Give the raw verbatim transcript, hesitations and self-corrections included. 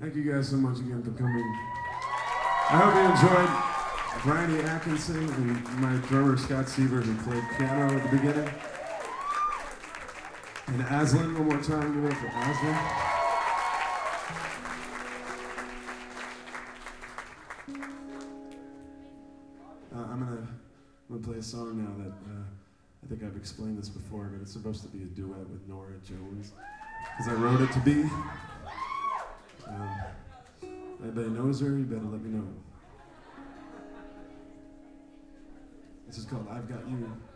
Thank you guys so much again for coming. I hope you enjoyed Bryony Atkinson and my drummer Scott Sievers, who played piano at the beginning. And Aslan, one more time, give it up for Aslan. Uh, I'm gonna, I'm gonna play a song now that uh, I think I've explained this before, but it's supposed to be a duet with Nora Jones, because I wrote it to be. Um, anybody knows her, you better let me know. This is called I've Got You.